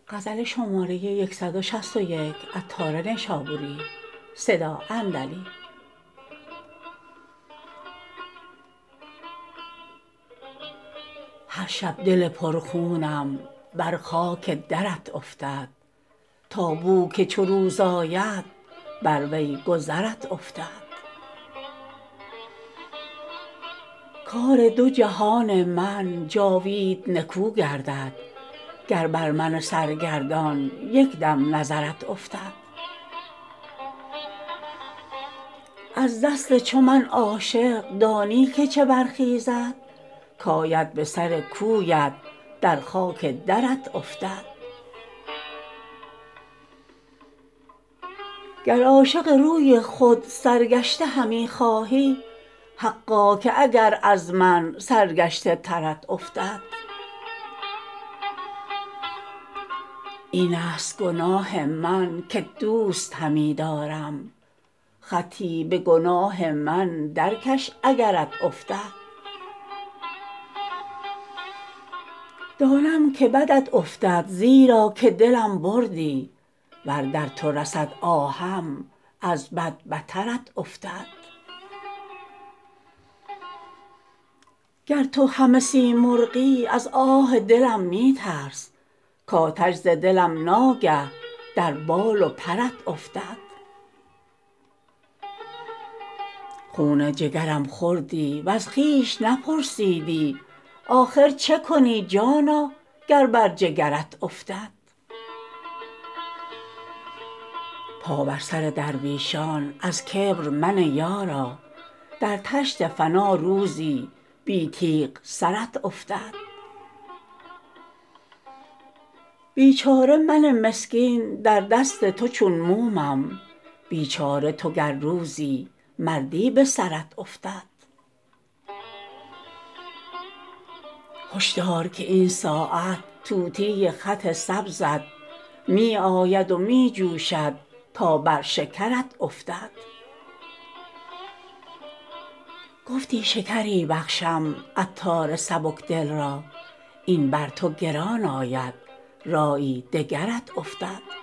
هر شب دل پر خونم بر خاک درت افتد تا بو که چو روز آید بر وی گذرت افتد کار دو جهان من جاوید نکو گردد گر بر من سرگردان یک دم نظرت افتد از دست چو من عاشق دانی که چه برخیزد کاید به سر کویت در خاک درت افتد گر عاشق روی خود سرگشته همی خواهی حقا که اگر از من سرگشته ترت افتد اینست گناه من کت دوست همی دارم خطی به گناه من درکش اگرت افتد دانم که بدت افتد زیرا که دلم بردی ور در تو رسد آهم از بد بترت افتد گر تو همه سیمرغی از آه دلم می ترس کآتش ز دلم ناگه در بال و پرت افتد خون جگرم خوردی وز خویش نپرسیدی آخر چه کنی جانا گر بر جگرت افتد پا بر سر درویشان از کبر منه یارا در طشت فنا روزی بی تیغ سرت افتد بیچاره من مسکین در دست تو چون مومم بیچاره تو گر روزی مردی به سرت افتد هشدار که این ساعت طوطی خط سبزت می آید و می جوشد تا بر شکرت افتد گفتی شکری بخشم عطار سبک دل را این بر تو گران آید رایی دگرت افتد